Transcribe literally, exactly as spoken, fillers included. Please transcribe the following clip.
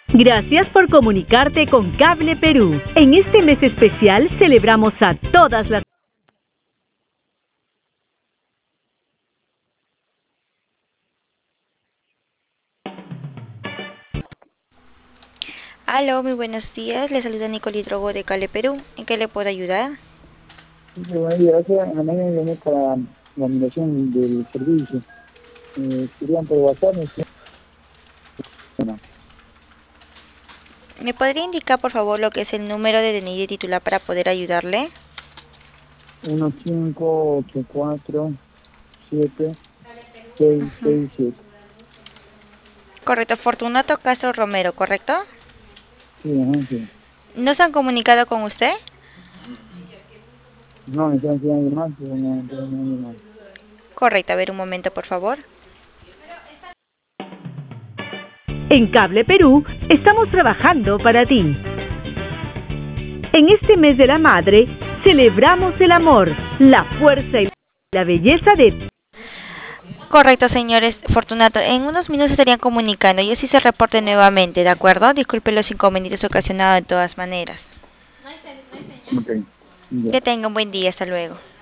Gracias por comunicarte con Cable Perú. En este mes especial celebramos a todas las... Aló, muy buenos días. Le saluda Nicole Drogo de Cable Perú. ¿En qué le puedo ayudar? Sí, bueno, gracias. En la mañana llamé para la migración del servicio. Eh, querían por WhatsApp, me decían, bueno, ¿Me podría indicar, por favor, lo que es el número de D N I de titular para poder ayudarle? uno cinco ocho cuatro siete seis Ujú. seis siete. Correcto, Fortunato Castro Romero, ¿correcto? Sí, ajá, sí. ¿No se han comunicado con usted? No, me están haciendo más, pero no, pero no hay más. Correcto, a ver un momento, por favor. En Cable Perú estamos trabajando para ti. En este mes de la madre, celebramos el amor, la fuerza y la belleza de... Correcto, señores Fortunato. En unos minutos estarían comunicando. Yo sí se reporte nuevamente, ¿de acuerdo? Disculpe los inconvenientes ocasionados de todas maneras. Ok, ya. Que tenga un buen día. Hasta luego.